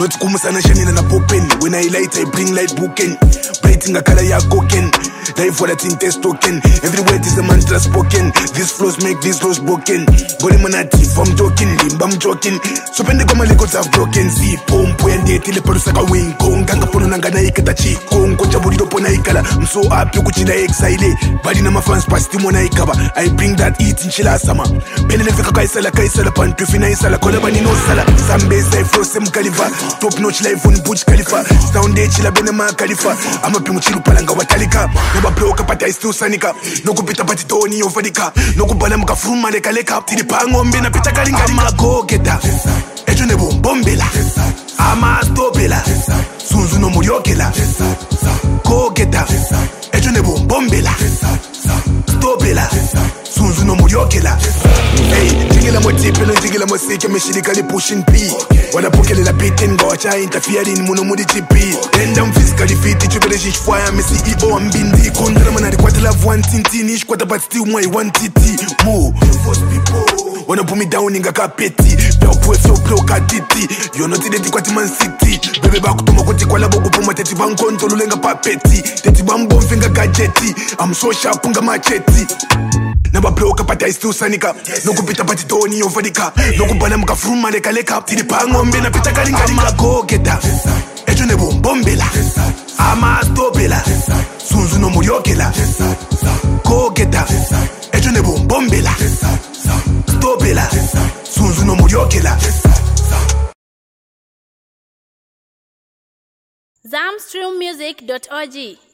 Not kumusana shani na popen. When I light, I bring light booking. Brighting a color ya coken. Life for that in test token. Every word is a mantra spoken. These flows make these flows broken. Body manati, I'm joking, I'm joking. So when the records have broken. See, pom, puende, teleporusaka wing, kong, ganga pono nangana ikatachi, kong, kocha burido pona ikala. I'm so happy, kuchina exile. Body na my fans past timona ikaba. I bring that eat in chila sama. Penelefika kaisala pan, pifina isala, kolabani no sala. Sambe say flow sem kalifa. Top notch life on Burj Khalifa. Sound day chila benema Khalifa. I'm a pimuchilu palanga watalika. Never blow up I still sanika. No kupita pati toni ofadika. No kubana muka fruma leka leka. Tili pango mbina pita kalinga. I'm a go-getter. Ejo nebo bombela. I'm a stopela. Sunzu no muriokela. Go-getter. Ejo nebo bombela. Stopela. Sunzu no muriokela. Hey, jigila mo tipe no jigila mo seke me shirikali pushing P. Wana pokele la beating go cha interfering muno mudi GP. Then I'm physically fit to be the fire me CEO I'm bindi kondra mana de kwatela one tintin ish kwata but still my one titi mo force people. Wanna put me down in a carpeti. Bell put so blow kaditi. You're not in the kwati man city. Baby back to mokoti kwa labo kupuma teti bankonto lulenga papeti. Teti bambo finger gadgeti. I'm so sharp unga macheti. Never blow up but I still sanika. No kupita pati toni ofadika. No kubana muka fruma leka leka. Tili pango mbina pita kalinga. I'm a go-getter. Ejo nebo bombela. I'm a stopela. Sunzu no muriokela. Go-getter. Ejo nebo bombela. Stopela. Sunzu no muriokela. zamstreammusic.org